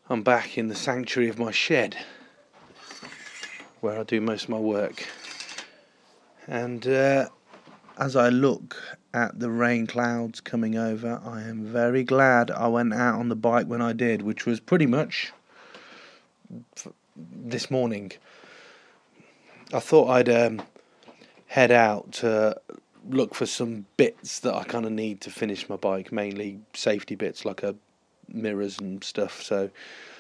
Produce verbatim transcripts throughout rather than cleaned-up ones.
I'm back in the sanctuary of my shed, where I do most of my work. And uh, as I look at the rain clouds coming over, I am very glad I went out on the bike when I did, which was pretty much this morning. I thought I'd um, head out to look for some bits that I kind of need to finish my bike, mainly safety bits like a mirrors and stuff. So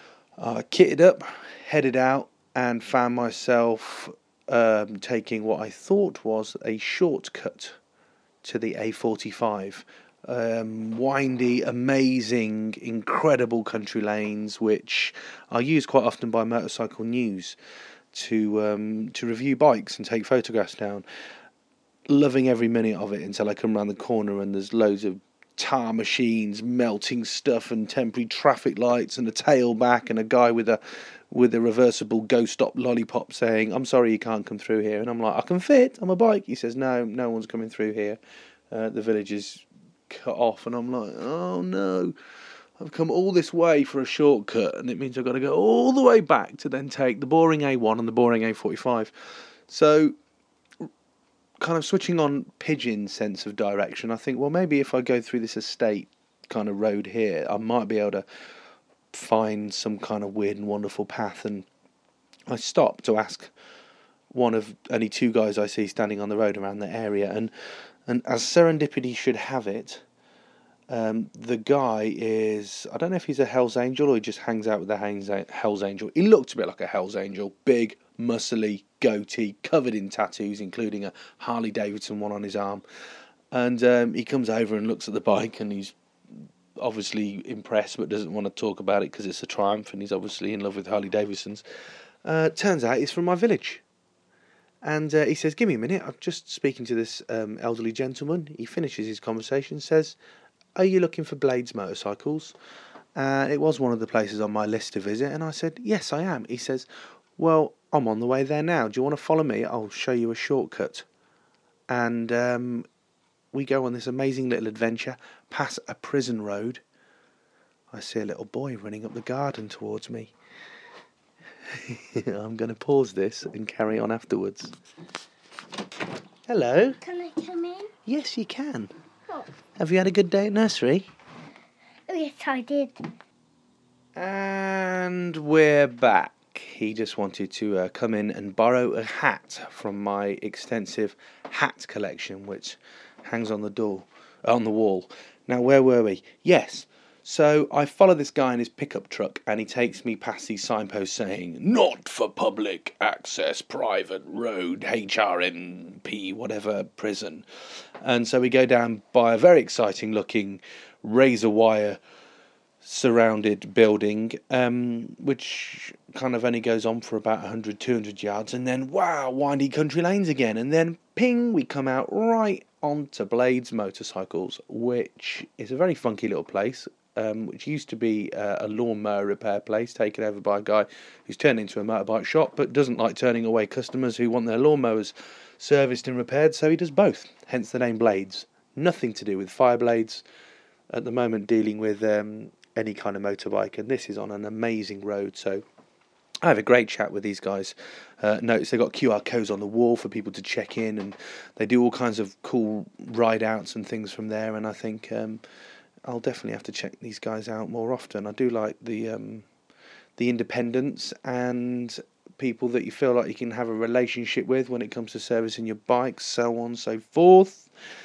I kitted up, headed out, and found myself um, taking what I thought was a shortcut to the A forty-five. Um, windy, amazing, incredible country lanes, which are used quite often by Motorcycle News to um, to review bikes and take photographs down. Loving every minute of it until I come around the corner and there's loads of tar machines, melting stuff, and temporary traffic lights, and a tailback, and a guy with a with a reversible go stop lollipop saying, "I'm sorry, you can't come through here." And I'm like, "I can fit on my bike." He says, "No, no one's coming through here. Uh, the village is cut off." And I'm like, "Oh no, I've come all this way for a shortcut, and it means I've got to go all the way back to then take the boring A one and the boring A forty-five." So, kind of switching on Pigeon's sense of direction, I think, well, maybe if I go through this estate kind of road here, I might be able to find some kind of weird and wonderful path. And I stopped to ask one of only two guys I see standing on the road around the area, and and as serendipity should have it, um, the guy is, I don't know if he's a Hell's Angel or he just hangs out with the Hell's Angel. He looked a bit like a Hell's Angel, big, muscly, goatee, covered in tattoos, including a Harley Davidson one on his arm. And um, he comes over and looks at the bike, and he's obviously impressed but doesn't want to talk about it because it's a Triumph, and he's obviously in love with Harley Davidsons. Uh, turns out he's from my village. And uh, he says, "Give me a minute, I'm just speaking to this um, elderly gentleman." He finishes his conversation, says, "Are you looking for Blades Motorcycles?" Uh, it was one of the places on my list to visit, and I said, "Yes, I am." He says, "Well, I'm on the way there now. Do you want to follow me? I'll show you a shortcut." And um, we go on this amazing little adventure, past a prison road. I see a little boy running up the garden towards me. I'm going to pause this and carry on afterwards. Hello. Can I come in? Yes, you can. Oh. Have you had a good day at nursery? Oh, yes, I did. And we're back. He just wanted to uh, come in and borrow a hat from my extensive hat collection, which hangs on the door, on the wall. Now, where were we? Yes. So I follow this guy in his pickup truck, and he takes me past these signposts saying, "Not for public access, private road, H R M P, whatever, prison." And so we go down by a very exciting looking razor wire surrounded building, um, which kind of only goes on for about one hundred, two hundred yards, and then, wow, windy country lanes again, and then, ping, we come out right onto Blades Motorcycles, which is a very funky little place, um, which used to be uh, a lawnmower repair place taken over by a guy who's turned into a motorbike shop, but doesn't like turning away customers who want their lawnmowers serviced and repaired, so he does both, hence the name Blades. Nothing to do with fire blades. At the moment, dealing with um, any kind of motorbike, and this is on an amazing road, so I have a great chat with these guys. Uh, notice they've got Q R codes on the wall for people to check in, and they do all kinds of cool ride outs and things from there, and I think um, I'll definitely have to check these guys out more often. I do like the um, the independence and people that you feel like you can have a relationship with when it comes to servicing your bike, so on and so forth.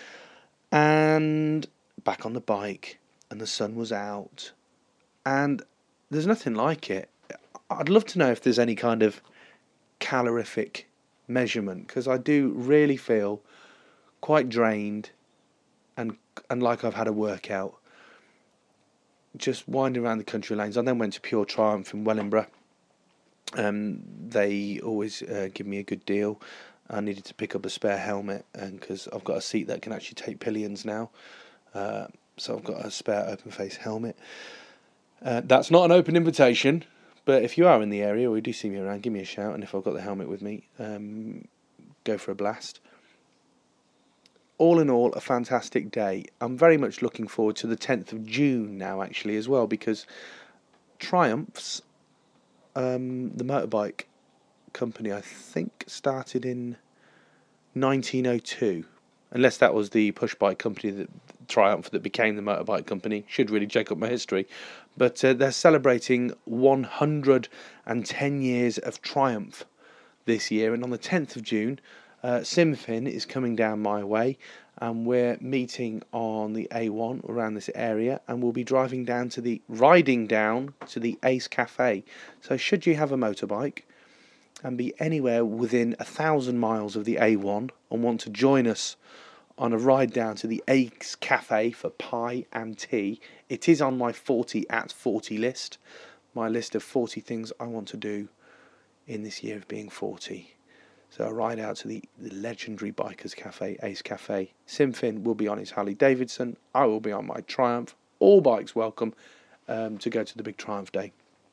And back on the bike, and the sun was out, and there's nothing like it. I'd love to know if there's any kind of calorific measurement, because I do really feel quite drained and and like I've had a workout just winding around the country lanes. I then went to Pure Triumph in Wellingborough. Um, they always uh, give me a good deal. I needed to pick up a spare helmet, and because I've got a seat that can actually take pillions now, uh, so I've got a spare open face helmet. Uh, that's not an open invitation, but if you are in the area or you do see me around, give me a shout, and if I've got the helmet with me, um, go for a blast. All in all, a fantastic day. I'm very much looking forward to the tenth of June now, actually, as well, because Triumphs, um, the motorbike company, I think started in nineteen oh two. Unless that was the push bike company, that Triumph, that became the motorbike company. Should really check up my history. But uh, they're celebrating one hundred ten years of Triumph this year. And on the tenth of June, uh, Simfin is coming down my way. And we're meeting on the A one around this area. And we'll be driving down to the, riding down to the Ace Cafe. So should you have a motorbike and be anywhere within a thousand miles of the A one and want to join us on a ride down to the Ace Cafe for pie and tea, it is on my forty at forty list, my list of forty things I want to do in this year of being forty. So a ride out to the, the legendary Bikers Cafe, Ace Cafe. Simfin will be on his Harley Davidson, I will be on my Triumph, all bikes welcome um, to go to the big Triumph Day.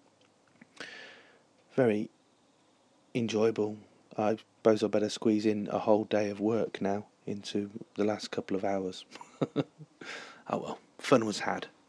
Very enjoyable. I suppose I better squeeze in a whole day of work now into the last couple of hours. Oh well, fun was had.